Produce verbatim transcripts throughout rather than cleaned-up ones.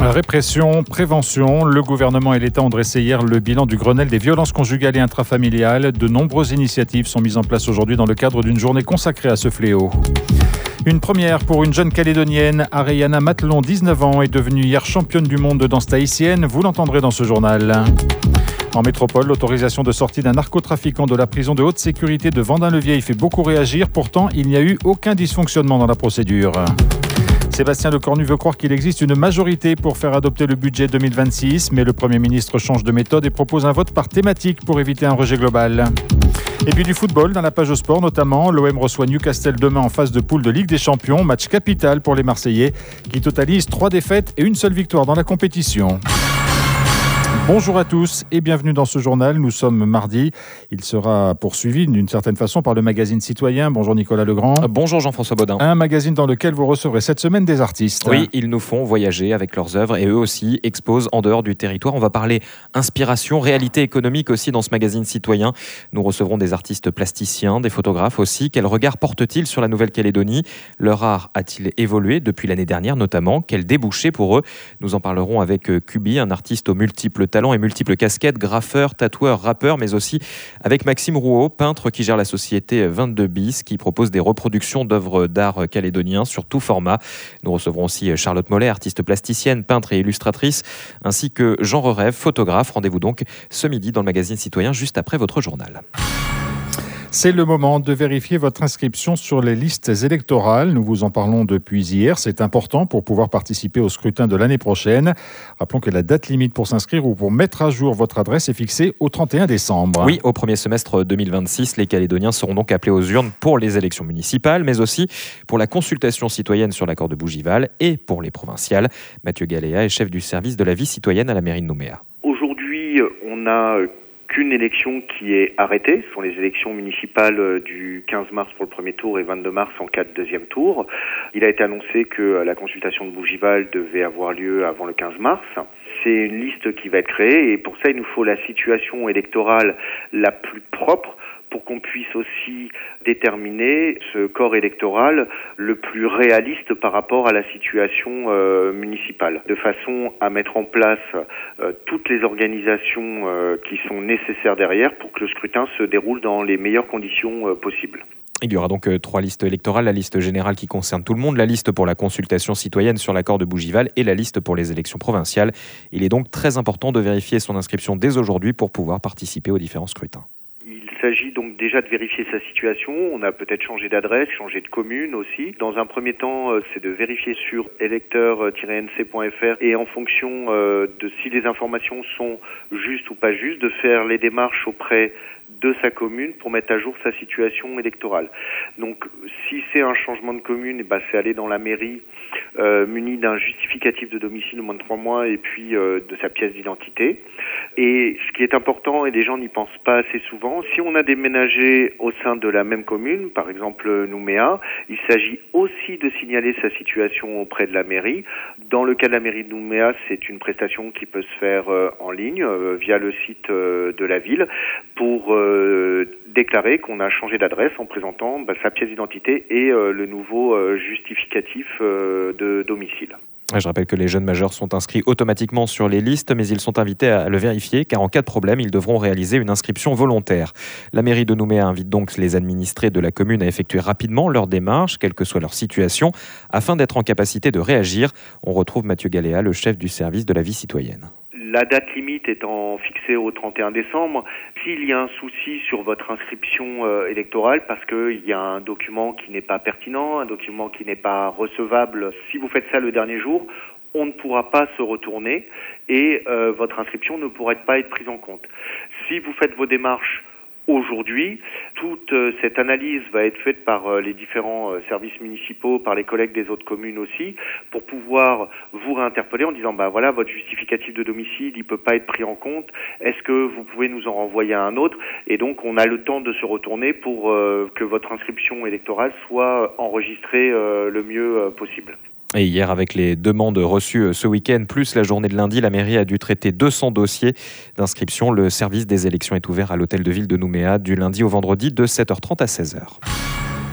Répression, prévention, le gouvernement et l'État ont dressé hier le bilan du Grenelle des violences conjugales et intrafamiliales. De nombreuses initiatives sont mises en place aujourd'hui dans le cadre d'une journée consacrée à ce fléau. Une première pour une jeune Calédonienne, Ariana Matelon, dix-neuf ans, est devenue hier championne du monde de danse tahitienne. Vous l'entendrez dans ce journal. En métropole, l'autorisation de sortie d'un narcotrafiquant de la prison de haute sécurité de Vendin-le-Vieil fait beaucoup réagir. Pourtant, il n'y a eu aucun dysfonctionnement dans la procédure. Sébastien Lecornu veut croire qu'il existe une majorité pour faire adopter le budget deux mille vingt-six, mais le Premier ministre change de méthode et propose un vote par thématique pour éviter un rejet global. Et puis du football, dans la page au sport notamment, l'O M reçoit Newcastle demain en phase de poule de Ligue des Champions, match capital pour les Marseillais qui totalisent trois défaites et une seule victoire dans la compétition. Bonjour à tous et bienvenue dans ce journal. Nous sommes mardi. Il sera poursuivi d'une certaine façon par le magazine Citoyen. Bonjour Nicolas Legrand. Bonjour Jean-François Baudin. Un magazine dans lequel vous recevrez cette semaine des artistes. Oui, ils nous font voyager avec leurs œuvres et eux aussi exposent en dehors du territoire. On va parler inspiration, réalité économique aussi dans ce magazine Citoyen. Nous recevrons des artistes plasticiens, des photographes aussi. Quel regard portent-ils sur la Nouvelle-Calédonie ? Leur art a-t-il évolué depuis l'année dernière notamment ? Quel débouché pour eux ? Nous en parlerons avec Kubi, un artiste aux multiples talents et multiples casquettes, graffeur, tatoueur, rappeur, mais aussi avec Maxime Rouault, peintre qui gère la société vingt-deux bis, qui propose des reproductions d'œuvres d'art calédoniens sur tout format. Nous recevrons aussi Charlotte Mollet, artiste plasticienne, peintre et illustratrice, ainsi que Jean Rerève, photographe. Rendez-vous donc ce midi dans le magazine Citoyen, juste après votre journal. C'est le moment de vérifier votre inscription sur les listes électorales. Nous vous en parlons depuis hier. C'est important pour pouvoir participer au scrutin de l'année prochaine. Rappelons que la date limite pour s'inscrire ou pour mettre à jour votre adresse est fixée au trente et un décembre. Oui, au premier semestre deux mille vingt-six, les Calédoniens seront donc appelés aux urnes pour les élections municipales, mais aussi pour la consultation citoyenne sur l'accord de Bougival et pour les provinciales. Mathieu Galéa est chef du service de la vie citoyenne à la mairie de Nouméa. Aujourd'hui, on a qu'une élection qui est arrêtée, ce sont les élections municipales du quinze mars pour le premier tour et vingt-deux mars en cas de deuxième tour. Il a été annoncé que la consultation de Bougival devait avoir lieu avant le quinze mars. C'est une liste qui va être créée et pour ça il nous faut la situation électorale la plus propre pour qu'on puisse aussi déterminer ce corps électoral le plus réaliste par rapport à la situation euh, municipale, de façon à mettre en place euh, toutes les organisations euh, qui sont nécessaires derrière pour que le scrutin se déroule dans les meilleures conditions euh, possibles. Il y aura donc euh, trois listes électorales, la liste générale qui concerne tout le monde, la liste pour la consultation citoyenne sur l'accord de Bougival et la liste pour les élections provinciales. Il est donc très important de vérifier son inscription dès aujourd'hui pour pouvoir participer aux différents scrutins. Il s'agit donc déjà de vérifier sa situation. On a peut-être changé d'adresse, changé de commune aussi. Dans un premier temps, c'est de vérifier sur électeur tiret n c point f r et en fonction de si les informations sont justes ou pas justes, de faire les démarches auprès de sa commune pour mettre à jour sa situation électorale. Donc, si c'est un changement de commune, eh ben, c'est aller dans la mairie euh, muni d'un justificatif de domicile de moins de trois mois et puis euh, de sa pièce d'identité. Et ce qui est important, et les gens n'y pensent pas assez souvent, si on a déménagé au sein de la même commune, par exemple Nouméa, il s'agit aussi de signaler sa situation auprès de la mairie. Dans le cas de la mairie de Nouméa, c'est une prestation qui peut se faire euh, en ligne euh, via le site euh, de la ville pour euh, déclarer qu'on a changé d'adresse en présentant bah, sa pièce d'identité et euh, le nouveau euh, justificatif euh, de domicile. Je rappelle que les jeunes majeurs sont inscrits automatiquement sur les listes, mais ils sont invités à le vérifier, car en cas de problème, ils devront réaliser une inscription volontaire. La mairie de Nouméa invite donc les administrés de la commune à effectuer rapidement leur démarche, quelle que soit leur situation, afin d'être en capacité de réagir. On retrouve Mathieu Galéa, le chef du service de la vie citoyenne. La date limite étant fixée au trente et un décembre, s'il y a un souci sur votre inscription euh, électorale parce qu'il y a un document qui n'est pas pertinent, un document qui n'est pas recevable, si vous faites ça le dernier jour, on ne pourra pas se retourner et euh, votre inscription ne pourra pas être prise en compte. Si vous faites vos démarches aujourd'hui, toute euh, cette analyse va être faite par euh, les différents euh, services municipaux, par les collègues des autres communes aussi, pour pouvoir vous réinterpeller en disant bah voilà, votre justificatif de domicile, il peut pas être pris en compte. Est-ce que vous pouvez nous en renvoyer un autre ? Et donc on a le temps de se retourner pour euh, que votre inscription électorale soit enregistrée euh, le mieux euh, possible. Et hier, avec les demandes reçues ce week-end, plus la journée de lundi, la mairie a dû traiter deux cents dossiers d'inscription. Le service des élections est ouvert à l'hôtel de ville de Nouméa du lundi au vendredi de sept heures trente à seize heures.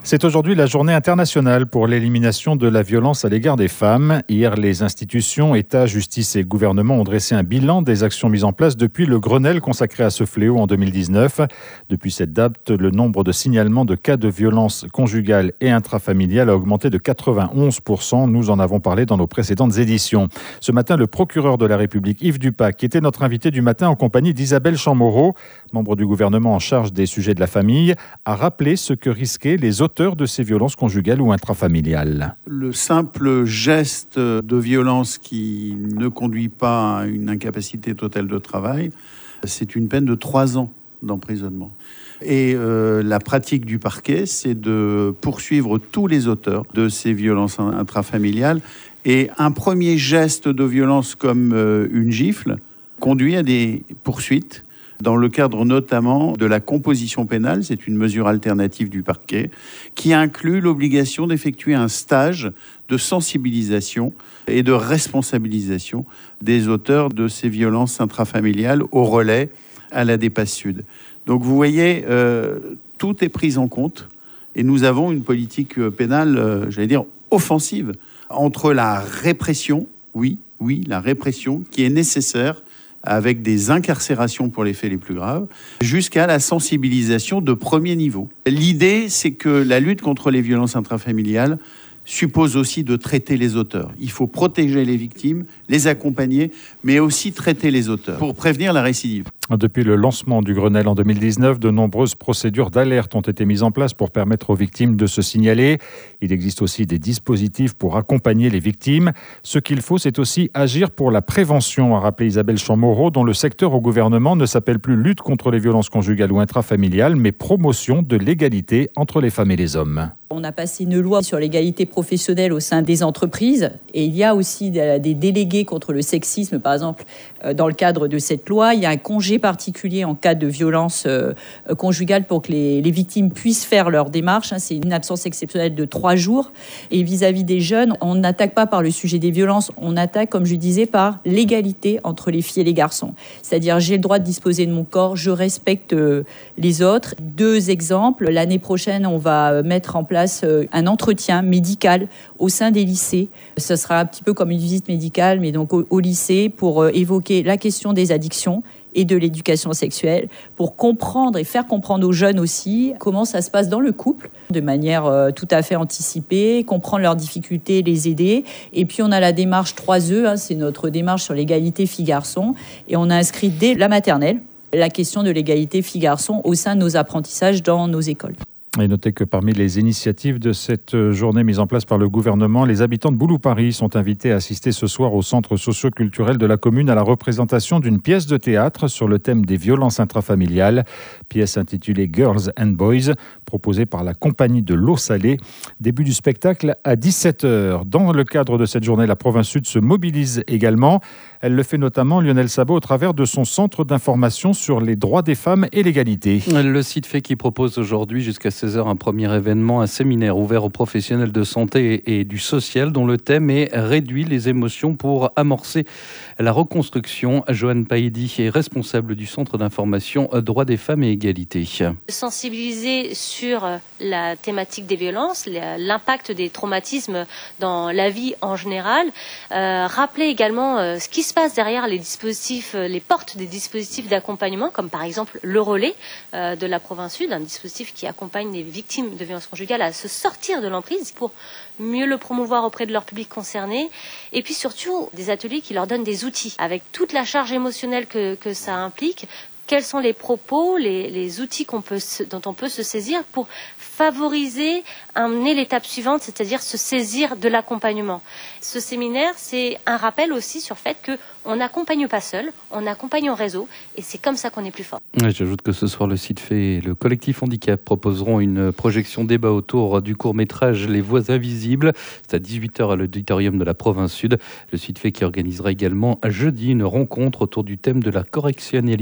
C'est aujourd'hui la journée internationale pour l'élimination de la violence à l'égard des femmes. Hier, les institutions, État, justice et gouvernement ont dressé un bilan des actions mises en place depuis le Grenelle consacré à ce fléau en deux mille dix-neuf. Depuis cette date, le nombre de signalements de cas de violence conjugale et intrafamiliale a augmenté de quatre-vingt-onze pour cent. Nous en avons parlé dans nos précédentes éditions. Ce matin, le procureur de la République, Yves Dupac, qui était notre invité du matin en compagnie d'Isabelle Chamorro, membre du gouvernement en charge des sujets de la famille, a rappelé ce que risquaient les auteurs de ces violences conjugales ou intrafamiliales. Le simple geste de violence qui ne conduit pas à une incapacité totale de travail, c'est une peine de trois ans d'emprisonnement. Et euh, la pratique du parquet, c'est de poursuivre tous les auteurs de ces violences intrafamiliales. Et un premier geste de violence comme euh, une gifle conduit à des poursuites dans le cadre notamment de la composition pénale, c'est une mesure alternative du parquet, qui inclut l'obligation d'effectuer un stage de sensibilisation et de responsabilisation des auteurs de ces violences intrafamiliales au relais à la DEPAS Sud. Donc vous voyez, euh, tout est pris en compte et nous avons une politique pénale, euh, j'allais dire, offensive entre la répression, oui, oui, la répression qui est nécessaire avec des incarcérations pour les faits les plus graves, jusqu'à la sensibilisation de premier niveau. L'idée, c'est que la lutte contre les violences intrafamiliales suppose aussi de traiter les auteurs. Il faut protéger les victimes, les accompagner, mais aussi traiter les auteurs pour prévenir la récidive. Depuis le lancement du Grenelle en deux mille dix-neuf, de nombreuses procédures d'alerte ont été mises en place pour permettre aux victimes de se signaler. Il existe aussi des dispositifs pour accompagner les victimes. Ce qu'il faut, c'est aussi agir pour la prévention, a rappelé Isabelle Chamorro, dont le secteur au gouvernement ne s'appelle plus lutte contre les violences conjugales ou intrafamiliales, mais promotion de l'égalité entre les femmes et les hommes. On a passé une loi sur l'égalité professionnelle au sein des entreprises et il y a aussi des délégués contre le sexisme, par exemple, dans le cadre de cette loi. Il y a un congé particulier en cas de violence conjugale pour que les, les victimes puissent faire leur démarche. C'est une absence exceptionnelle de trois jours. Et vis-à-vis des jeunes, on n'attaque pas par le sujet des violences, on attaque, comme je disais, par l'égalité entre les filles et les garçons. C'est-à-dire, j'ai le droit de disposer de mon corps, je respecte les autres. Deux exemples. L'année prochaine, on va mettre en place un entretien médical au sein des lycées. Ce sera un petit peu comme une visite médicale, mais donc au, au lycée, pour évoquer la question des addictions et de l'éducation sexuelle, pour comprendre et faire comprendre aux jeunes aussi comment ça se passe dans le couple, de manière euh, tout à fait anticipée, comprendre leurs difficultés, les aider. Et puis on a la démarche trois E, hein, c'est notre démarche sur l'égalité filles-garçons, et on a inscrit dès la maternelle la question de l'égalité filles-garçons au sein de nos apprentissages dans nos écoles. Et notez que parmi les initiatives de cette journée mise en place par le gouvernement, les habitants de Boulou-Paris sont invités à assister ce soir au centre socio-culturel de la commune à la représentation d'une pièce de théâtre sur le thème des violences intrafamiliales. Pièce intitulée Girls and Boys, proposée par la compagnie de l'eau salée. Début du spectacle à dix-sept heures. Dans le cadre de cette journée, la province Sud se mobilise également. Elle le fait notamment, Lionel Sabot, au travers de son centre d'information sur les droits des femmes et l'égalité. Le CIDFE qui propose aujourd'hui jusqu'à seize heures un premier événement, un séminaire ouvert aux professionnels de santé et du social dont le thème est « Réduire les émotions pour amorcer la reconstruction ». Joanne Païdi est responsable du centre d'information droits des femmes et égalité. Sensibiliser sur la thématique des violences, l'impact des traumatismes dans la vie en général, euh, rappeler également euh, ce qui se passe derrière les dispositifs, les portes des dispositifs d'accompagnement, comme par exemple le relais euh, de la province Sud, un dispositif qui accompagne les victimes de violences conjugales à se sortir de l'emprise pour mieux le promouvoir auprès de leur public concerné. Et puis surtout, des ateliers qui leur donnent des outils, avec toute la charge émotionnelle que, que ça implique. Quels sont les propos, les, les outils qu'on peut se, dont on peut se saisir pour favoriser, amener l'étape suivante, c'est-à-dire se saisir de l'accompagnement. Ce séminaire, c'est un rappel aussi sur le fait qu'on n'accompagne pas seul, on accompagne en réseau, et c'est comme ça qu'on est plus fort. J'ajoute que ce soir, le CIDFE et le collectif Handicap proposeront une projection débat autour du court-métrage Les Voix Invisibles. C'est à dix-huit heures à l'auditorium de la province Sud. Le CIDFE qui organisera également jeudi une rencontre autour du thème de la correctionnalisation.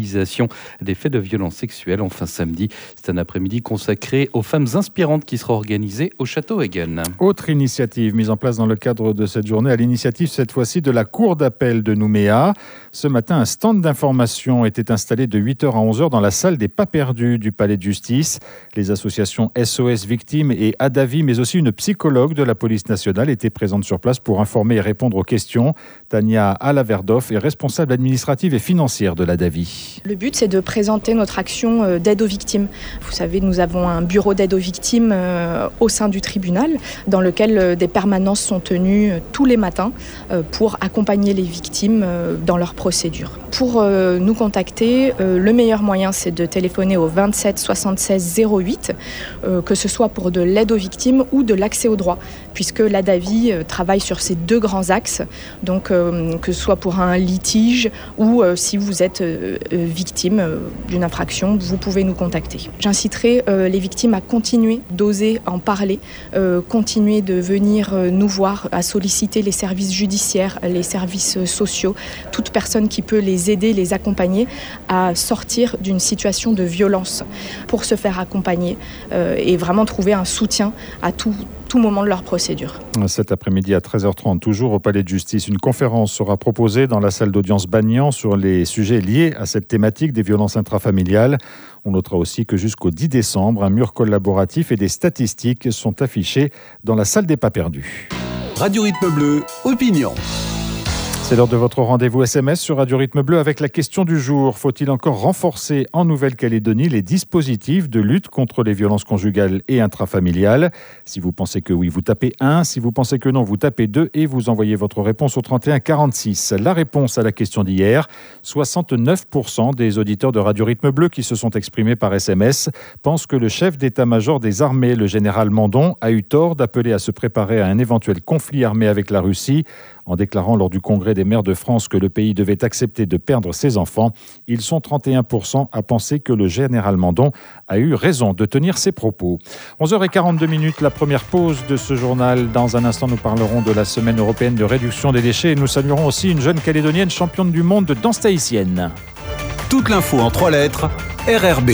des faits de violence sexuelle. Enfin, samedi, c'est un après-midi consacré aux femmes inspirantes qui sera organisé au Château Egen. Autre initiative mise en place dans le cadre de cette journée, à l'initiative cette fois-ci de la Cour d'appel de Nouméa. Ce matin, un stand d'information était installé de huit heures à onze heures dans la salle des Pas Perdus du Palais de Justice. Les associations S O S Victimes et Adavi, mais aussi une psychologue de la police nationale étaient présentes sur place pour informer et répondre aux questions. Tania Alaverdoff est responsable administrative et financière de l'Adavi. Le but, c'est de présenter notre action d'aide aux victimes. Vous savez, nous avons un bureau d'aide aux victimes au sein du tribunal dans lequel des permanences sont tenues tous les matins pour accompagner les victimes dans leur procédure. Pour nous contacter, le meilleur moyen, c'est de téléphoner au vingt-sept soixante-seize zéro huit, que ce soit pour de l'aide aux victimes ou de l'accès au droit, puisque l'Adavi travaille sur ces deux grands axes, donc que ce soit pour un litige ou si vous êtes victime d'une infraction, vous pouvez nous contacter. J'inciterai les victimes à continuer d'oser en parler, continuer de venir nous voir, à solliciter les services judiciaires, les services sociaux, toute personne qui peut les aider, les accompagner à sortir d'une situation de violence pour se faire accompagner euh, et vraiment trouver un soutien à tout, tout moment de leur procédure. Cet après-midi à treize heures trente, toujours au Palais de Justice, une conférence sera proposée dans la salle d'audience Bagnan sur les sujets liés à cette thématique des violences intrafamiliales. On notera aussi que jusqu'au dix décembre, un mur collaboratif et des statistiques sont affichés dans la salle des Pas Perdus. Radio Rythme Bleu, opinion. C'est l'heure de votre rendez-vous S M S sur Radio Rythme Bleu avec la question du jour. Faut-il encore renforcer en Nouvelle-Calédonie les dispositifs de lutte contre les violences conjugales et intrafamiliales? Si vous pensez que oui, vous tapez un. Si vous pensez que non, vous tapez deux et vous envoyez votre réponse au trente et un quarante-six. La réponse à la question d'hier, soixante-neuf pour cent des auditeurs de Radio Rythme Bleu qui se sont exprimés par S M S pensent que le chef d'état-major des armées, le général Mandon, a eu tort d'appeler à se préparer à un éventuel conflit armé avec la Russie. En déclarant lors du congrès des maires de France que le pays devait accepter de perdre ses enfants, ils sont trente et un pour cent à penser que le général Mandon a eu raison de tenir ses propos. onze heures quarante-deux minutes, la première pause de ce journal. Dans un instant, nous parlerons de la semaine européenne de réduction des déchets et nous saluerons aussi une jeune Calédonienne championne du monde de danse tahitienne. Toute l'info en trois lettres, R R B.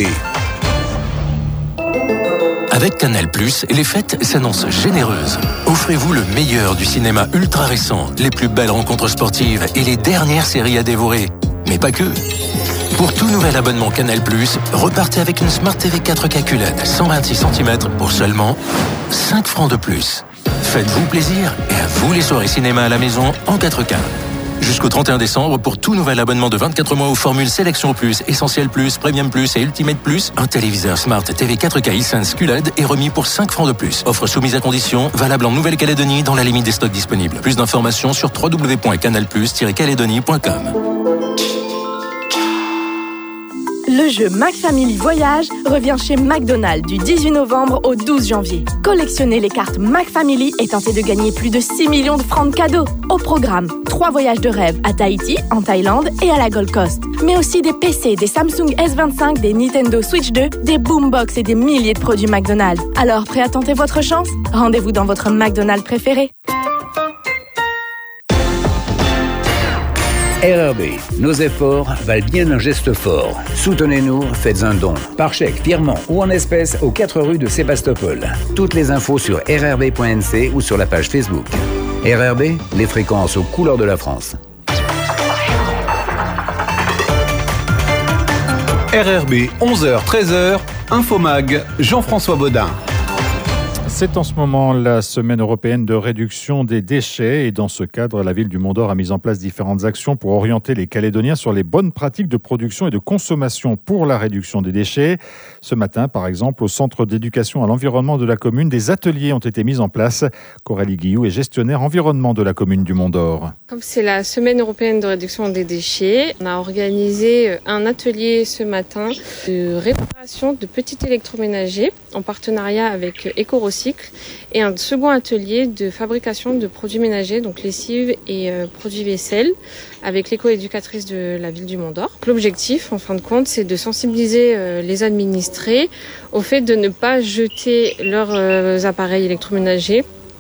Avec Canal+, les fêtes s'annoncent généreuses. Offrez-vous le meilleur du cinéma ultra récent, les plus belles rencontres sportives et les dernières séries à dévorer. Mais pas que. Pour tout nouvel abonnement Canal+, repartez avec une Smart T V quatre K Q L E D cent vingt-six centimètres pour seulement cinq francs de plus. Faites-vous plaisir et à vous les soirées cinéma à la maison en quatre K. Jusqu'au trente et un décembre, pour tout nouvel abonnement de vingt-quatre mois aux formules Sélection Plus, Essentiel Plus, Premium Plus et Ultimate Plus, un téléviseur Smart T V quatre K iSense Q L E D est remis pour cinq francs de plus. Offre soumise à condition, valable en Nouvelle-Calédonie dans la limite des stocks disponibles. Plus d'informations sur w w w point canal plus tiret calédonie point com. Le jeu MacFamily Voyage revient chez McDonald's du dix-huit novembre au douze janvier. Collectionnez les cartes MacFamily et tentez de gagner plus de six millions de francs de cadeaux. Au programme, trois voyages de rêve à Tahiti, en Thaïlande et à la Gold Coast. Mais aussi des P C, des Samsung S vingt-cinq, des Nintendo Switch deux, des Boombox et des milliers de produits McDonald's. Alors, prêt à tenter votre chance? Rendez-vous dans votre McDonald's préféré. R R B, nos efforts valent bien un geste fort. Soutenez-nous, faites un don. Par chèque, virement ou en espèces aux quatre rues de Sébastopol. Toutes les infos sur r r b point n c ou sur la page Facebook. R R B, les fréquences aux couleurs de la France. R R B, onze heures treize heures, Infomag, Jean-François Baudin. C'est en ce moment la semaine européenne de réduction des déchets et dans ce cadre, la ville du Mont-d'Or a mis en place différentes actions pour orienter les Calédoniens sur les bonnes pratiques de production et de consommation pour la réduction des déchets. Ce matin, par exemple, au centre d'éducation à l'environnement de la commune, des ateliers ont été mis en place. Coralie Guillou est gestionnaire environnement de la commune du Mont-d'Or. Comme c'est la semaine européenne de réduction des déchets, on a organisé un atelier ce matin de réparation de petits électroménagers en partenariat avec Éco-Recycle et un second atelier de fabrication de produits ménagers, donc lessive et euh, produits vaisselle, avec l'éco-éducatrice de la ville du Mont-d'Or. L'objectif, en fin de compte, c'est de sensibiliser euh, les administrés au fait de ne pas jeter leurs euh, appareils électroménagers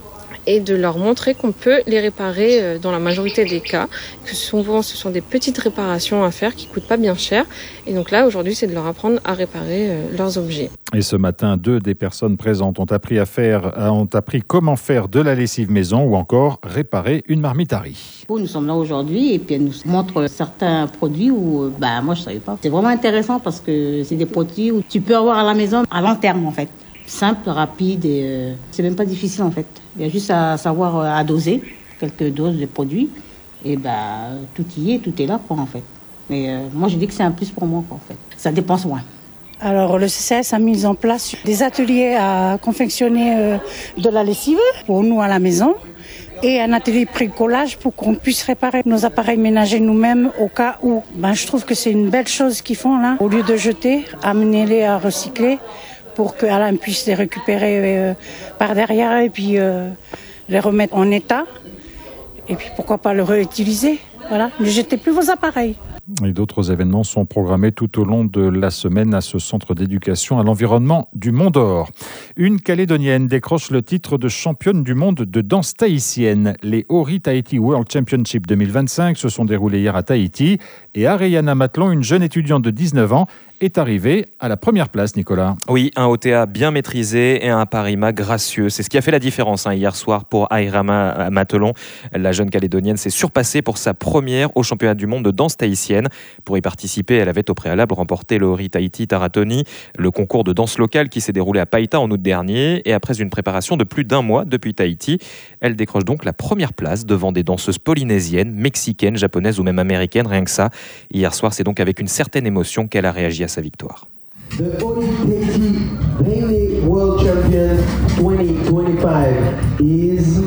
et de leur montrer qu'on peut les réparer dans la majorité des cas, que souvent ce sont des petites réparations à faire qui ne coûtent pas bien cher. Et donc là, aujourd'hui, c'est de leur apprendre à réparer leurs objets. Et ce matin, deux des personnes présentes ont appris à faire, ont appris comment faire de la lessive maison ou encore réparer une marmite à riz. Nous sommes là aujourd'hui et puis elle nous montre certains produits où bah, moi je ne savais pas. C'est vraiment intéressant parce que c'est des produits où tu peux avoir à la maison à long terme en fait. Simple, rapide et euh, c'est même pas difficile en fait. Il y a juste à savoir à doser quelques doses de produits et bah, tout y est, tout est là quoi en fait. Mais euh, moi je dis que c'est un plus pour moi quoi, en fait. Ça dépense moins. Alors le C C S a mis en place des ateliers à confectionner euh, de la lessive pour nous à la maison et un atelier bricolage pour qu'on puisse réparer nos appareils ménagers nous-mêmes au cas où. Ben, je trouve que c'est une belle chose qu'ils font là. Au lieu de jeter, amener-les à recycler pour qu'Alain puisse les récupérer euh, par derrière et puis euh, les remettre en état. Et puis pourquoi pas le réutiliser. Voilà, ne jetez plus vos appareils. Et d'autres événements sont programmés tout au long de la semaine à ce centre d'éducation à l'environnement du Mont d'Or. Une Calédonienne décroche le titre de championne du monde de danse tahitienne. Les Ori Tahiti World Championship deux mille vingt-cinq se sont déroulés hier à Tahiti et Ariana Matlon, une jeune étudiante de dix-neuf ans, est arrivée à la première place, Nicolas. Oui, un O T A bien maîtrisé et un parima gracieux. C'est ce qui a fait la différence hein, hier soir pour Airama Matlon. La jeune Calédonienne s'est surpassée pour sa première au championnat du monde de danse tahitienne. Pour y participer, elle avait au préalable remporté le Ori Tahiti Taratoni, le concours de danse locale qui s'est déroulé à Paita en août dernier. Et après une préparation de plus d'un mois depuis Tahiti, elle décroche donc la première place devant des danseuses polynésiennes, mexicaines, japonaises ou même américaines, rien que ça. Hier soir, c'est donc avec une certaine émotion qu'elle a réagi à sa victoire. The Ori Tahiti Mainly World Champion twenty twenty-five is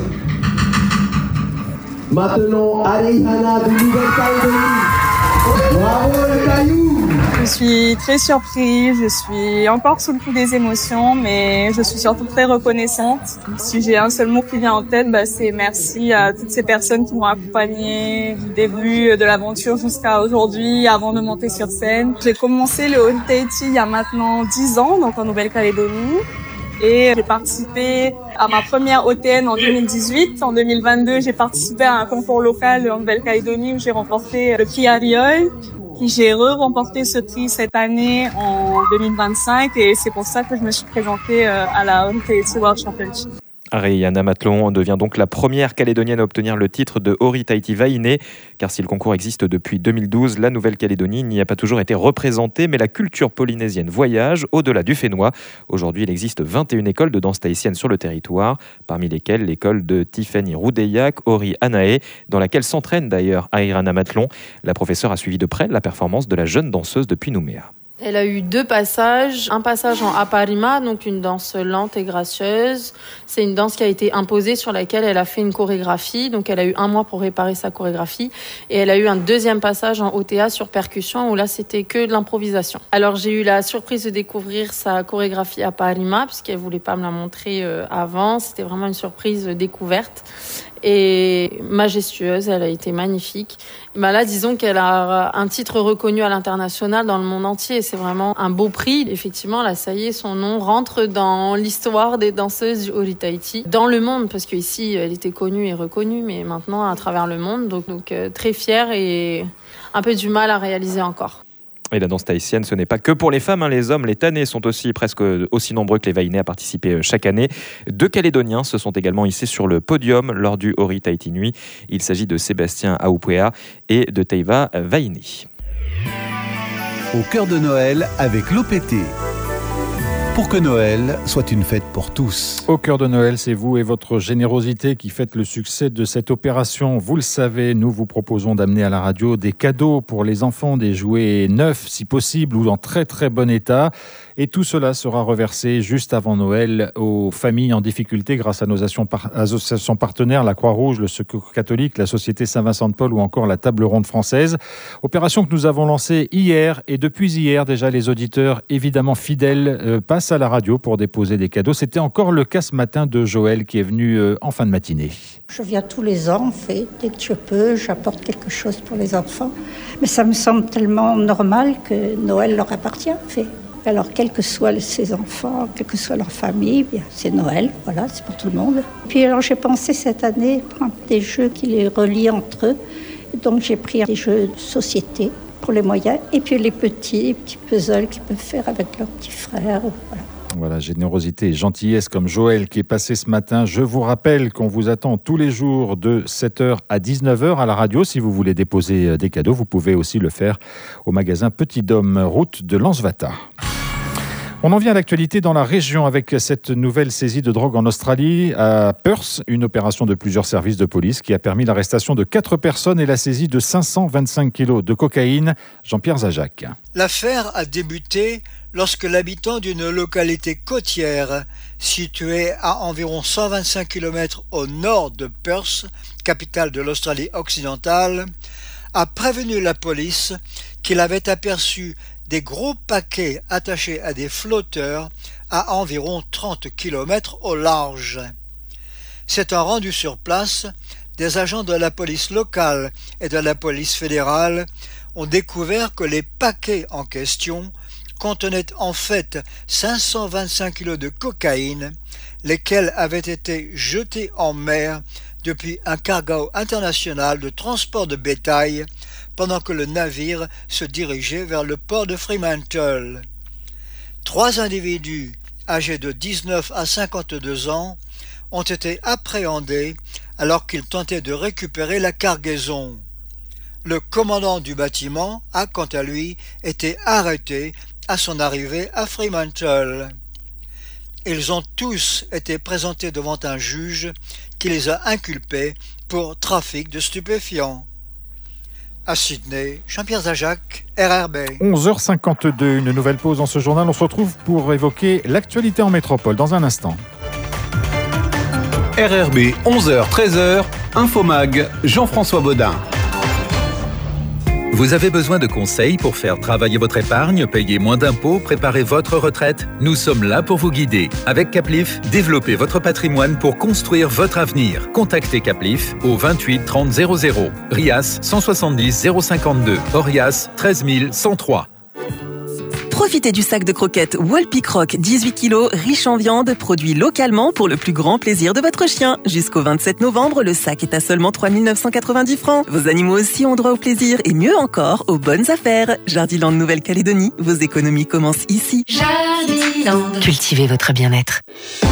Matlon Ariana de Nouvelle-Calédonie. Bravo le Caillou! Je suis très surprise, je suis encore sous le coup des émotions, mais je suis surtout très reconnaissante. Si j'ai un seul mot qui vient en tête, bah, c'est merci à toutes ces personnes qui m'ont accompagnée du début de l'aventure jusqu'à aujourd'hui, avant de monter sur scène. J'ai commencé le Ori Tahiti il y a maintenant dix ans, donc en Nouvelle-Calédonie. Et j'ai participé à ma première O T N en deux mille dix-huit. En deux mille vingt-deux, j'ai participé à un concours local en Nouvelle-Calédonie où j'ai remporté le prix Ariol. J'ai re-remporté ce prix cette année en deux mille vingt-cinq et c'est pour ça que je me suis présentée à la Ori Tahiti World Championship. Ariana Matlon devient donc la première Calédonienne à obtenir le titre de Ori Tahiti Vainé, car si le concours existe depuis deux mille douze, la Nouvelle-Calédonie n'y a pas toujours été représentée, mais la culture polynésienne voyage au-delà du Fénois. Aujourd'hui, il existe vingt et une écoles de danse tahitienne sur le territoire, parmi lesquelles l'école de Tiffany Roudeillac, Ori Anae, dans laquelle s'entraîne d'ailleurs Ariana Matlon. La professeure a suivi de près la performance de la jeune danseuse depuis Nouméa. Elle a eu deux passages, un passage en aparima, donc une danse lente et gracieuse. C'est une danse qui a été imposée sur laquelle elle a fait une chorégraphie, donc elle a eu un mois pour réparer sa chorégraphie. Et elle a eu un deuxième passage en O T A sur percussion, où là c'était que de l'improvisation. Alors j'ai eu la surprise de découvrir sa chorégraphie aparima, puisqu'elle voulait pas me la montrer avant. C'était vraiment une surprise découverte. Et majestueuse, elle a été magnifique. Bah là, disons qu'elle a un titre reconnu à l'international dans le monde entier. C'est vraiment un beau prix. Effectivement, là, ça y est, son nom rentre dans l'histoire des danseuses du Ori Tahiti dans le monde, parce qu'ici, elle était connue et reconnue, mais maintenant à travers le monde. Donc, donc euh, très fière et un peu du mal à réaliser encore. Et la danse tahitienne, ce n'est pas que pour les femmes. Hein. Les hommes, les Tanais, sont aussi presque aussi nombreux que les Vainés à participer chaque année. Deux Calédoniens se sont également hissés sur le podium lors du Ori Tahiti Nuit. Il s'agit de Sébastien Aupea et de Teiva Vainé. Au cœur de Noël avec l'O P T. Pour que Noël soit une fête pour tous. Au cœur de Noël, c'est vous et votre générosité qui faites le succès de cette opération. Vous le savez, nous vous proposons d'amener à la radio des cadeaux pour les enfants, des jouets neufs si possible ou en très très bon état. Et tout cela sera reversé juste avant Noël aux familles en difficulté grâce à nos associations partenaires, la Croix-Rouge, le Secours catholique, la Société Saint-Vincent-de-Paul ou encore la Table ronde française. Opération que nous avons lancée hier et depuis hier déjà les auditeurs évidemment fidèles euh, passent à la radio pour déposer des cadeaux. C'était encore le cas ce matin de Joël qui est venu euh, en fin de matinée. Je viens tous les ans, en fait, dès que je peux, j'apporte quelque chose pour les enfants. Mais ça me semble tellement normal que Noël leur appartient, en fait. Alors, quels que soient ses enfants, quelle que soit leur famille, bien, c'est Noël, voilà, c'est pour tout le monde. Puis alors, j'ai pensé cette année prendre des jeux qui les relient entre eux. Donc, j'ai pris des jeux de société pour les moyens, et puis les petits, les petits puzzles qu'ils peuvent faire avec leurs petits frères, voilà. Voilà, générosité et gentillesse comme Joël qui est passé ce matin. Je vous rappelle qu'on vous attend tous les jours de sept heures à dix-neuf heures à la radio. Si vous voulez déposer des cadeaux, vous pouvez aussi le faire au magasin Petit Dôme, route de Lansvata. On en vient à l'actualité dans la région avec cette nouvelle saisie de drogue en Australie, à Perth, une opération de plusieurs services de police qui a permis l'arrestation de quatre personnes et la saisie de cinq cent vingt-cinq kilos de cocaïne. Jean-Pierre Zajac. L'affaire a débuté lorsque l'habitant d'une localité côtière située à environ cent vingt-cinq kilomètres au nord de Perth, capitale de l'Australie occidentale, a prévenu la police qu'il avait aperçu des gros paquets attachés à des flotteurs à environ trente kilomètres au large. S'étant rendu sur place, des agents de la police locale et de la police fédérale ont découvert que les paquets en question contenaient en fait cinq cent vingt-cinq kilos de cocaïne, lesquels avaient été jetés en mer depuis un cargo international de transport de bétail pendant que le navire se dirigeait vers le port de Fremantle. Trois individus âgés de dix-neuf à cinquante-deux ans ont été appréhendés alors qu'ils tentaient de récupérer la cargaison. Le commandant du bâtiment a quant à lui été arrêté à son arrivée à Fremantle. Ils ont tous été présentés devant un juge qui les a inculpés pour trafic de stupéfiants. À Sydney, Jean-Pierre Zajac, R R B. onze heures cinquante-deux, une nouvelle pause dans ce journal. On se retrouve pour évoquer l'actualité en métropole dans un instant. R R B, onze heures treize heures, Infomag, Jean-François Baudin. Vous avez besoin de conseils pour faire travailler votre épargne, payer moins d'impôts, préparer votre retraite? Nous sommes là pour vous guider. Avec Caplif, développez votre patrimoine pour construire votre avenir. Contactez Caplif au vingt-huit trente zéro zéro. Rias cent soixante-dix zéro cinquante-deux. Orias treize mille cent trois. Profitez du sac de croquettes Walpic Rock dix-huit kilos, riche en viande, produit localement pour le plus grand plaisir de votre chien. Jusqu'au vingt-sept novembre, le sac est à seulement trois mille neuf cent quatre-vingt-dix francs. Vos animaux aussi ont droit au plaisir et mieux encore, aux bonnes affaires. Jardiland Nouvelle-Calédonie, vos économies commencent ici. Jardiland. Cultivez votre bien-être.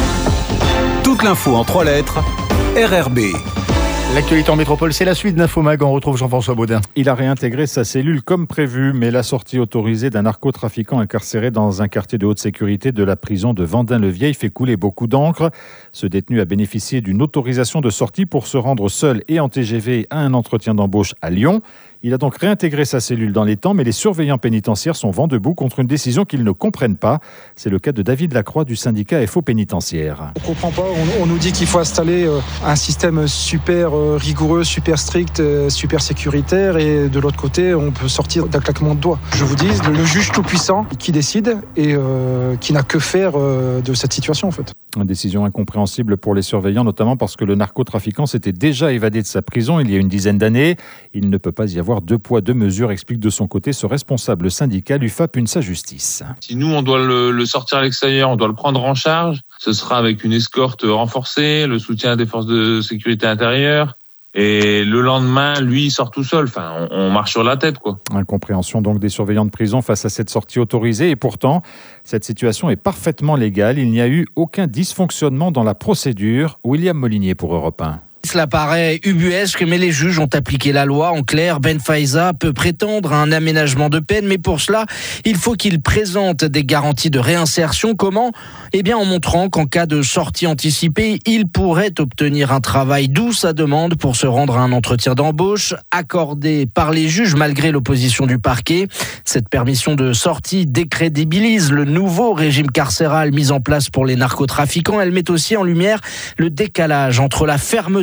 Toute l'info en trois lettres, R R B. L'actualité en métropole, c'est la suite d'Infomag. On retrouve Jean-François Baudin. Il a réintégré sa cellule comme prévu, mais la sortie autorisée d'un narcotrafiquant incarcéré dans un quartier de haute sécurité de la prison de Vendin-le-Vieil fait couler beaucoup d'encre. Ce détenu a bénéficié d'une autorisation de sortie pour se rendre seul et en T G V à un entretien d'embauche à Lyon. Il a donc réintégré sa cellule dans les temps, mais les surveillants pénitentiaires sont vent debout contre une décision qu'ils ne comprennent pas. C'est le cas de David Lacroix du syndicat F O pénitentiaire. On ne comprend pas, on, on nous dit qu'il faut installer euh, un système super euh, rigoureux, super strict, euh, super sécuritaire, et de l'autre côté, on peut sortir d'un claquement de doigts. Je vous dis, le, le juge tout-puissant qui décide et euh, qui n'a que faire euh, de cette situation en fait. Une décision incompréhensible pour les surveillants, notamment parce que le narcotrafiquant s'était déjà évadé de sa prison il y a une dizaine d'années. Il ne peut pas y avoir deux poids, deux mesures, explique de son côté ce responsable syndical U F A P Une Sa Justice. Si nous, on doit le, le sortir à l'extérieur, on doit le prendre en charge, ce sera avec une escorte renforcée, le soutien des forces de sécurité intérieure. Et le lendemain, lui, il sort tout seul. Enfin, on, on marche sur la tête, quoi. Incompréhension donc des surveillants de prison face à cette sortie autorisée. Et pourtant, cette situation est parfaitement légale. Il n'y a eu aucun dysfonctionnement dans la procédure. William Molinier pour Europe un. Cela paraît ubuesque, mais les juges ont appliqué la loi. En clair, Ben Faiza peut prétendre à un aménagement de peine, mais pour cela, il faut qu'il présente des garanties de réinsertion. Comment ? Eh bien, en montrant qu'en cas de sortie anticipée, il pourrait obtenir un travail, d'où sa demande pour se rendre à un entretien d'embauche, accordé par les juges malgré l'opposition du parquet. Cette permission de sortie décrédibilise le nouveau régime carcéral mis en place pour les narcotrafiquants. Elle met aussi en lumière le décalage entre la fermeté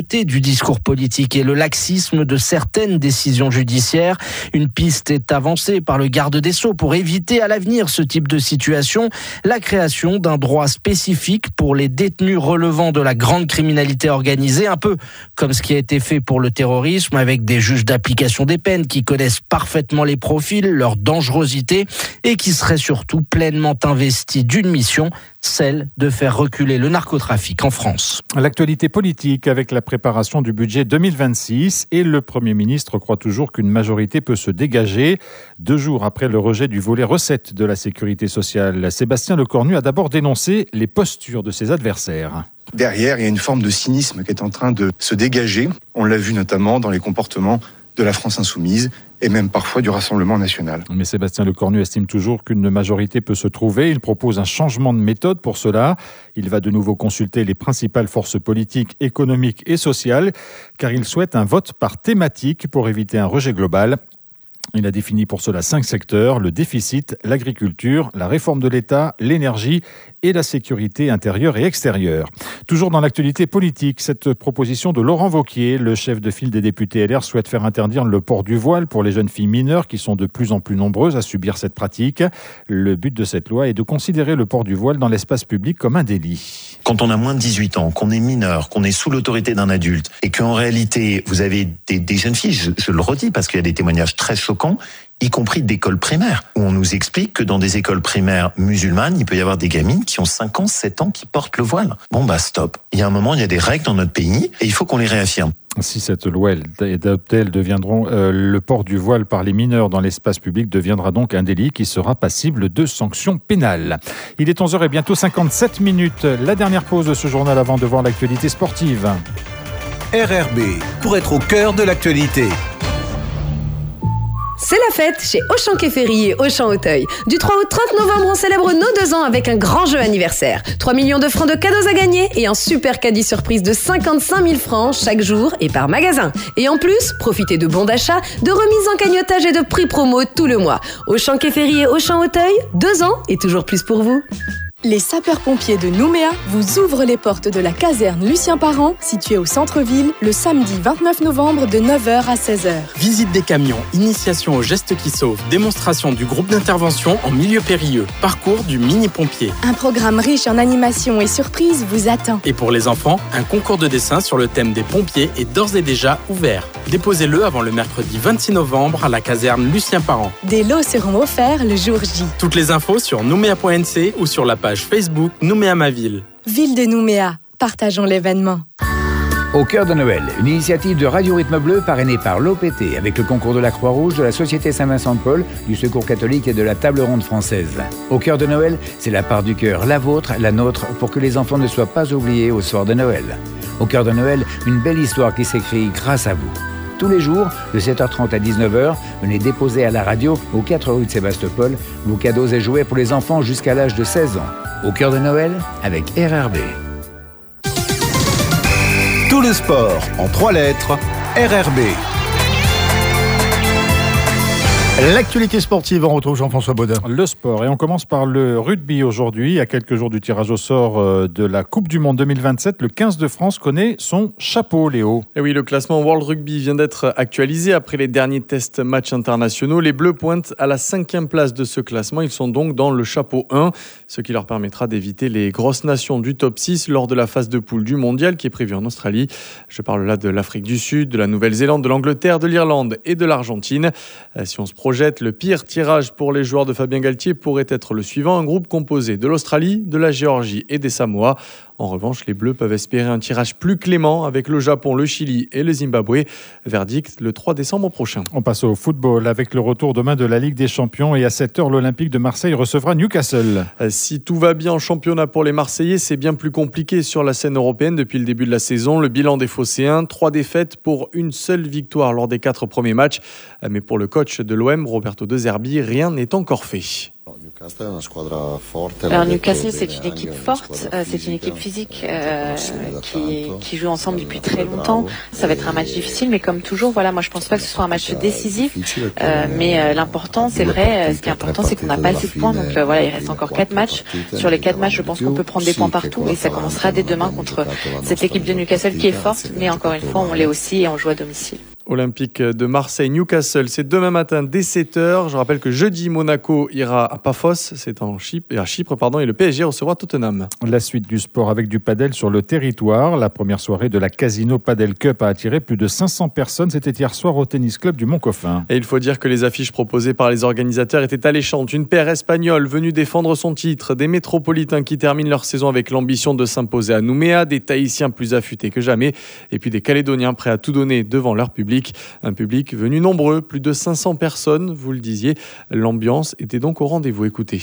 légèreté du discours politique et le laxisme de certaines décisions judiciaires. Une piste est avancée par le garde des Sceaux pour éviter à l'avenir ce type de situation, la création d'un droit spécifique pour les détenus relevant de la grande criminalité organisée, un peu comme ce qui a été fait pour le terrorisme avec des juges d'application des peines qui connaissent parfaitement les profils, leur dangerosité et qui seraient surtout pleinement investis d'une mission, celle de faire reculer le narcotrafic en France. L'actualité politique avec la préparation du budget deux mille vingt-six et le Premier ministre croit toujours qu'une majorité peut se dégager. Deux jours après le rejet du volet recettes de la sécurité sociale, Sébastien Lecornu a d'abord dénoncé les postures de ses adversaires. Derrière, il y a une forme de cynisme qui est en train de se dégager. On l'a vu notamment dans les comportements de la France insoumise et même parfois du Rassemblement national. Mais Sébastien Lecornu estime toujours qu'une majorité peut se trouver. Il propose un changement de méthode pour cela. Il va de nouveau consulter les principales forces politiques, économiques et sociales, car il souhaite un vote par thématique pour éviter un rejet global. Il a défini pour cela cinq secteurs, le déficit, l'agriculture, la réforme de l'État, l'énergie et la sécurité intérieure et extérieure. Toujours dans l'actualité politique, cette proposition de Laurent Wauquiez, le chef de file des députés L R, souhaite faire interdire le port du voile pour les jeunes filles mineures qui sont de plus en plus nombreuses à subir cette pratique. Le but de cette loi est de considérer le port du voile dans l'espace public comme un délit. Quand on a moins de dix-huit ans, qu'on est mineur, qu'on est sous l'autorité d'un adulte et qu'en réalité vous avez des, des jeunes filles, je, je le redis parce qu'il y a des témoignages très choquants, y compris d'écoles primaires, où on nous explique que dans des écoles primaires musulmanes, il peut y avoir des gamines qui ont cinq ans, sept ans qui portent le voile. Bon bah stop. Il y a un moment, il y a des règles dans notre pays et il faut qu'on les réaffirme. Si cette loi est adoptée, elles deviendront, euh, le port du voile par les mineurs dans l'espace public deviendra donc un délit qui sera passible de sanctions pénales. Il est onze heures et bientôt cinquante-sept minutes. La dernière pause de ce journal avant de voir l'actualité sportive. R R B, pour être au cœur de l'actualité. C'est la fête chez Auchan Quai Ferry et Auchan Auteuil. Du trois au trente novembre, on célèbre nos deux ans avec un grand jeu anniversaire. trois millions de francs de cadeaux à gagner et un super caddie surprise de cinquante-cinq mille francs chaque jour et par magasin. Et en plus, profitez de bons d'achat, de remises en cagnotage et de prix promo tout le mois. Auchan Quai Ferry et Auchan Auteuil, deux ans et toujours plus pour vous. Les sapeurs-pompiers de Nouméa vous ouvrent les portes de la caserne Lucien Parent, située au centre-ville, le samedi vingt-neuf novembre de neuf heures à seize heures. Visite des camions, initiation aux gestes qui sauvent, démonstration du groupe d'intervention en milieu périlleux, parcours du mini-pompier. Un programme riche en animations et surprises vous attend. Et pour les enfants, un concours de dessin sur le thème des pompiers est d'ores et déjà ouvert. Déposez-le avant le mercredi vingt-six novembre à la caserne Lucien Parent. Des lots seront offerts le jour J. Toutes les infos sur nouméa point n c ou sur la page Facebook Nouméa ma ville. Ville de Nouméa, partageons l'événement. Au cœur de Noël, une initiative de Radio Rythme Bleu parrainée par l'O P T avec le concours de la Croix-Rouge, de la Société Saint-Vincent-de-Paul, du Secours catholique et de la Table ronde française. Au cœur de Noël, c'est la part du cœur, la vôtre, la nôtre, pour que les enfants ne soient pas oubliés au soir de Noël. Au cœur de Noël, une belle histoire qui s'écrit grâce à vous. Tous les jours, de sept heures trente à dix-neuf heures, venez déposer à la radio, aux quatre rues de Sébastopol, vos cadeaux et jouets pour les enfants jusqu'à l'âge de seize ans. Au cœur de Noël, avec R R B. Tout le sport en trois lettres, R R B. L'actualité sportive, on retrouve Jean-François Baudin. Le sport, et on commence par le rugby aujourd'hui. À quelques jours du tirage au sort de la Coupe du Monde deux mille vingt-sept, le quinze de France connaît son chapeau, Léo. Et oui, le classement World Rugby vient d'être actualisé après les derniers tests matchs internationaux. Les Bleus pointent à la cinquième place de ce classement. Ils sont donc dans le chapeau un, ce qui leur permettra d'éviter les grosses nations du top six lors de la phase de poule du mondial qui est prévue en Australie. Je parle là de l'Afrique du Sud, de la Nouvelle-Zélande, de l'Angleterre, de l'Irlande et de l'Argentine. Si on se projette, le pire tirage pour les joueurs de Fabien Galtier pourrait être le suivant, un groupe composé de l'Australie, de la Géorgie et des Samoa. En revanche, les Bleus peuvent espérer un tirage plus clément avec le Japon, le Chili et le Zimbabwe. Verdict le trois décembre prochain. On passe au football avec le retour demain de la Ligue des Champions et à sept heures, l'Olympique de Marseille recevra Newcastle. Si tout va bien en championnat pour les Marseillais, c'est bien plus compliqué sur la scène européenne depuis le début de la saison. Le bilan des Phocéens, trois défaites pour une seule victoire lors des quatre premiers matchs. Mais pour le coach de l'O M, Roberto De Zerbi, rien n'est encore fait. Alors Newcastle, c'est une équipe forte, euh, c'est une équipe physique euh, qui, qui joue ensemble depuis très longtemps. Ça va être un match difficile, mais comme toujours, voilà, moi je pense pas que ce soit un match décisif. Euh, mais euh, l'important, c'est vrai, ce qui est important, c'est qu'on n'a pas assez de points. Donc euh, voilà, il reste encore quatre matchs. Sur les quatre matchs, je pense qu'on peut prendre des points partout, et ça commencera dès demain contre cette équipe de Newcastle qui est forte, mais encore une fois, on l'est aussi et on joue à domicile. Olympique de Marseille-Newcastle, c'est demain matin dès sept heures. Je rappelle que jeudi, Monaco ira à Paphos, c'est en Chypre, à Chypre, pardon, et le P S G recevra Tottenham. La suite du sport avec du padel sur le territoire. La première soirée de la Casino Padel Cup a attiré plus de cinq cents personnes. C'était hier soir au tennis club du Mont-Coffin. Et il faut dire que les affiches proposées par les organisateurs étaient alléchantes. Une paire espagnole venue défendre son titre, des métropolitains qui terminent leur saison avec l'ambition de s'imposer à Nouméa, des Tahitiens plus affûtés que jamais, et puis des Calédoniens prêts à tout donner devant leur public. Un public venu nombreux, plus de cinq cents personnes, vous le disiez. L'ambiance était donc au rendez-vous. Écoutez.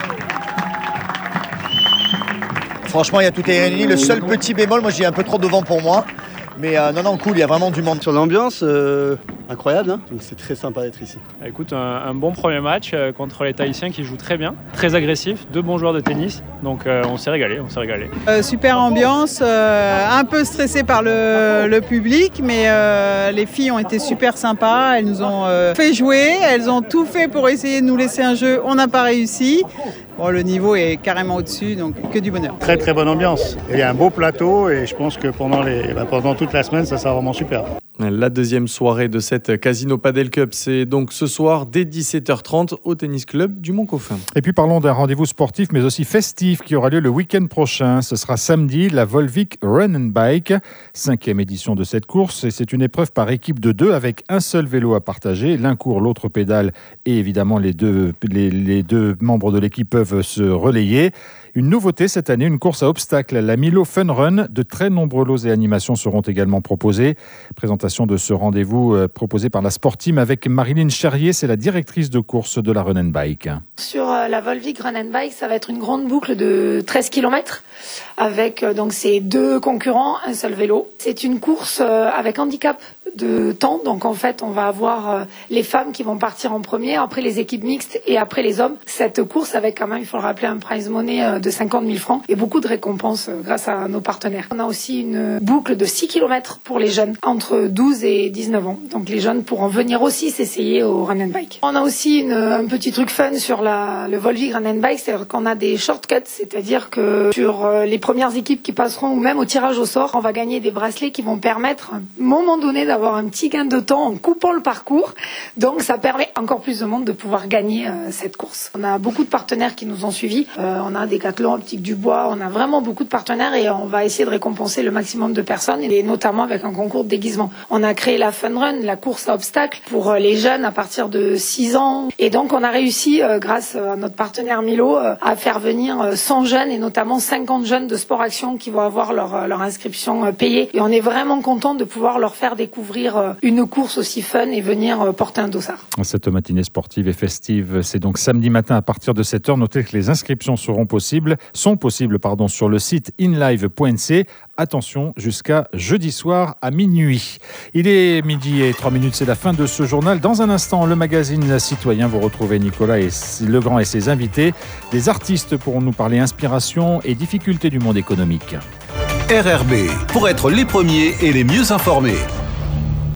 Franchement, il y a tout est réuni. Le seul petit bémol, moi j'ai un peu trop de vent pour moi. Mais euh, non, non, cool, il y a vraiment du monde. Sur l'ambiance, euh, incroyable, hein, donc c'est très sympa d'être ici. Écoute, un, un bon premier match euh, contre les Tahitiens qui jouent très bien, très agressifs, deux bons joueurs de tennis, donc euh, on s'est régalé, on s'est régalé. Euh, super ambiance, euh, un peu stressé par le, le public, mais euh, les filles ont été super sympas, elles nous ont euh, fait jouer, elles ont tout fait pour essayer de nous laisser un jeu, on n'a pas réussi. Bon, le niveau est carrément au-dessus, donc que du bonheur. Très très bonne ambiance. Il y a un beau plateau et je pense que pendant, les, bah, pendant toute la semaine, ça sera vraiment super. La deuxième soirée de cette Casino Padel Cup, c'est donc ce soir dès dix-sept heures trente au Tennis Club du Mont-Coffin. Et puis parlons d'un rendez-vous sportif mais aussi festif qui aura lieu le week-end prochain. Ce sera samedi, la Volvic Run and Bike, cinquième édition de cette course. Et c'est une épreuve par équipe de deux avec un seul vélo à partager. L'un court, l'autre pédale et évidemment les deux, les, les deux membres de l'équipe peuvent se relayer. Une nouveauté cette année, une course à obstacles, la Milo Fun Run. De très nombreux lots et animations seront également proposés. Présentation de ce rendez-vous euh, proposé par la Sport Team avec Marilyn Charrier, c'est la directrice de course de la Run and Bike. Sur euh, la Volvic Run and Bike, ça va être une grande boucle de treize kilomètres avec euh, donc ces deux concurrents, un seul vélo. C'est une course euh, avec handicap de temps, donc en fait on va avoir euh, les femmes qui vont partir en premier, après les équipes mixtes et après les hommes. Cette course avec quand même, il faut le rappeler, un prize money euh, de cinquante mille francs et beaucoup de récompenses euh, grâce à nos partenaires. On a aussi une boucle de six kilomètres pour les jeunes entre douze et dix-neuf ans, donc les jeunes pourront venir aussi s'essayer au Run and Bike. On a aussi une, un petit truc fun sur la, le Volvic Run and Bike, c'est-à-dire qu'on a des shortcuts, c'est-à-dire que sur euh, les premières équipes qui passeront ou même au tirage au sort, on va gagner des bracelets qui vont permettre à un moment donné d'avoir avoir un petit gain de temps en coupant le parcours. Donc ça permet encore plus de monde de pouvoir gagner euh, cette course. On a beaucoup de partenaires qui nous ont suivis. Euh, on a Decathlon, Optique du Bois, on a vraiment beaucoup de partenaires et on va essayer de récompenser le maximum de personnes et notamment avec un concours de déguisement. On a créé la Fun Run, la course à obstacles pour euh, les jeunes à partir de six ans. Et donc on a réussi, euh, grâce à notre partenaire Milo, euh, à faire venir euh, cent jeunes et notamment cinquante jeunes de Sport Action qui vont avoir leur, leur inscription euh, payée. Et on est vraiment content de pouvoir leur faire découvrir une course aussi fun et venir porter un dossard. Cette matinée sportive et festive, c'est donc samedi matin à partir de sept heures. Notez que les inscriptions seront possibles, sont possibles pardon, sur le site inlive point n c. Attention, jusqu'à jeudi soir à minuit. Il est midi et trois minutes, c'est la fin de ce journal. Dans un instant, le magazine Citoyen, vous retrouvez Nicolas et Legrand et ses invités. Des artistes pourront nous parler inspiration et difficultés du monde économique. R R B, pour être les premiers et les mieux informés.